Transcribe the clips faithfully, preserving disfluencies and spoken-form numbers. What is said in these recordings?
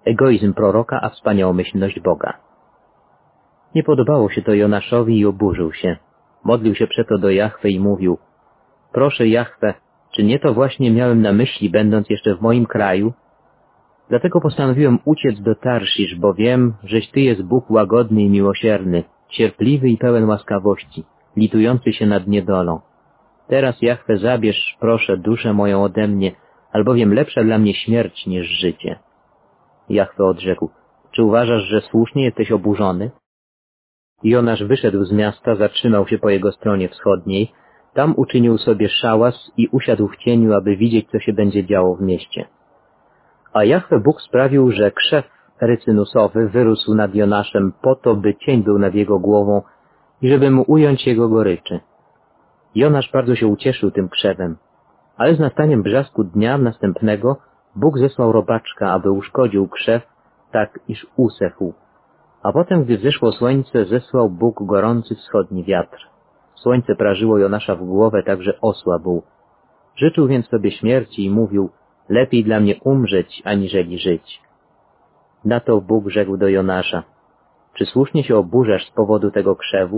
egoizm proroka, a wspaniałomyślność Boga. Nie podobało się to Jonaszowi i oburzył się. Modlił się przeto do Jahwe i mówił: proszę Jahwe, czy nie to właśnie miałem na myśli, będąc jeszcze w moim kraju? Dlatego postanowiłem uciec do Tarszisz, bo wiem, żeś Ty jest Bóg łagodny i miłosierny, cierpliwy i pełen łaskawości, litujący się nad niedolą. Teraz, Jahwe, zabierz, proszę, duszę moją ode mnie, albowiem lepsza dla mnie śmierć niż życie. Jahwe odrzekł: czy uważasz, że słusznie jesteś oburzony? Jonasz wyszedł z miasta, zatrzymał się po jego stronie wschodniej, tam uczynił sobie szałas i usiadł w cieniu, aby widzieć, co się będzie działo w mieście. A Jahwe Bóg sprawił, że krzew rycynusowy wyrósł nad Jonaszem po to, by cień był nad jego głową i żeby mu ująć jego goryczy. Jonasz bardzo się ucieszył tym krzewem, ale z nastaniem brzasku dnia następnego Bóg zesłał robaczka, aby uszkodził krzew, tak iż usechł. A potem, gdy wzeszło słońce, zesłał Bóg gorący wschodni wiatr. Słońce prażyło Jonasza w głowę, tak że osłabł. Życzył więc sobie śmierci i mówił: lepiej dla mnie umrzeć, aniżeli żyć. Na to Bóg rzekł do Jonasza: czy słusznie się oburzasz z powodu tego krzewu?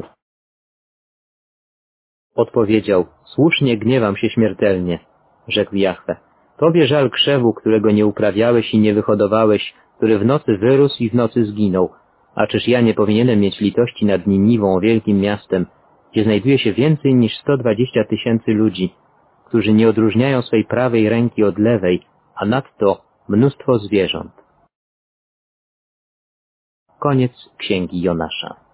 Odpowiedział: słusznie gniewam się śmiertelnie. Rzekł Jahwe: tobie żal krzewu, którego nie uprawiałeś i nie wyhodowałeś, który w nocy wyrósł i w nocy zginął. A czyż ja nie powinienem mieć litości nad Niniwą, wielkim miastem, gdzie znajduje się więcej niż sto dwadzieścia tysięcy ludzi, którzy nie odróżniają swej prawej ręki od lewej, a nadto mnóstwo zwierząt. Koniec księgi Jonasza.